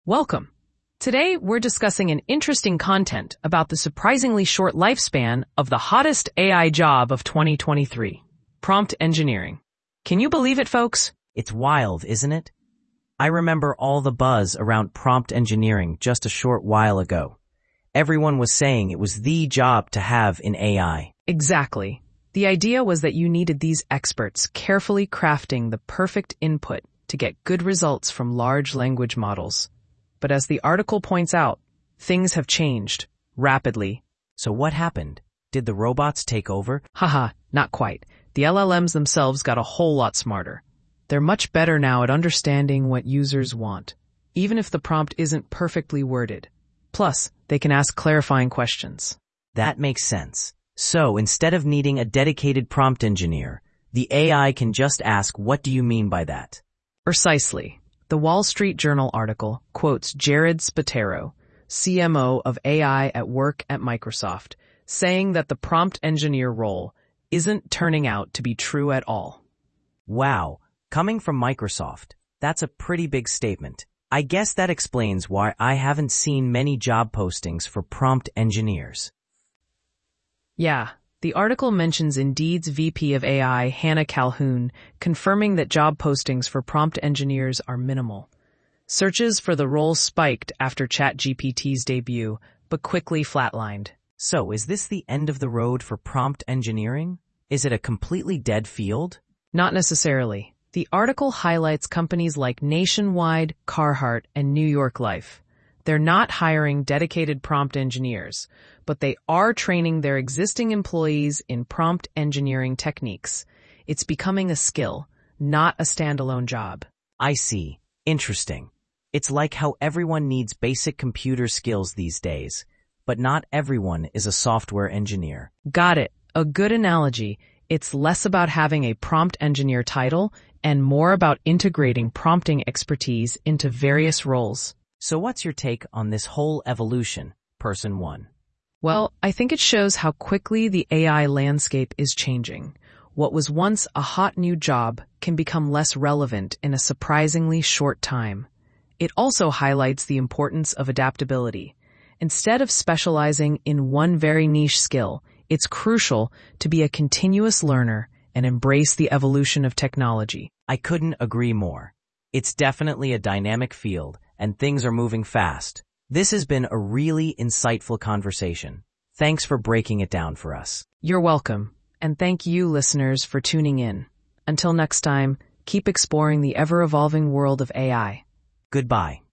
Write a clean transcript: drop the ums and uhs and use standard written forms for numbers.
Welcome. Today, we're discussing an interesting content about the surprisingly short lifespan of the hottest AI job of 2023, prompt engineering. Can you believe it, folks? It's wild, isn't it? I remember all the buzz around prompt engineering just a short while ago. Everyone was saying it was the job to have in AI. Exactly. The idea was that you needed these experts carefully crafting the perfect input to get good results from large language models. But as the article points out, things have changed rapidly. So what happened? Did the robots take over? Haha, not quite. The LLMs themselves got a whole lot smarter. They're much better now at understanding what users want, even if the prompt isn't perfectly worded. Plus, they can ask clarifying questions. That makes sense. So instead of needing a dedicated prompt engineer, the AI can just ask, "What do you mean by that?" Precisely. The Wall Street Journal article quotes Jared Spataro, CMO of AI at work at Microsoft, saying that the prompt engineer role isn't turning out to be true at all. Wow, coming from Microsoft, that's a pretty big statement. I guess that explains why I haven't seen many job postings for prompt engineers. Yeah, the article mentions Indeed's VP of AI, Hannah Calhoun, confirming that job postings for prompt engineers are minimal. Searches for the role spiked after ChatGPT's debut, but quickly flatlined. So is this the end of the road for prompt engineering? Is it a completely dead field? Not necessarily. The article highlights companies like Nationwide, Carhartt, and New York Life. They're not hiring dedicated prompt engineers, but they are training their existing employees in prompt engineering techniques. It's becoming a skill, not a standalone job. I see. Interesting. It's like how everyone needs basic computer skills these days, but not everyone is a software engineer. Got it. A good analogy. It's less about having a prompt engineer title and more about integrating prompting expertise into various roles. So what's your take on this whole evolution, Person 1? Well, I think it shows how quickly the AI landscape is changing. What was once a hot new job can become less relevant in a surprisingly short time. It also highlights the importance of adaptability. Instead of specializing in one very niche skill, it's crucial to be a continuous learner and embrace the evolution of technology. I couldn't agree more. It's definitely a dynamic field, and things are moving fast. This has been a really insightful conversation. Thanks for breaking it down for us. You're welcome, and thank you, listeners, for tuning in. Until next time, keep exploring the ever-evolving world of AI. Goodbye.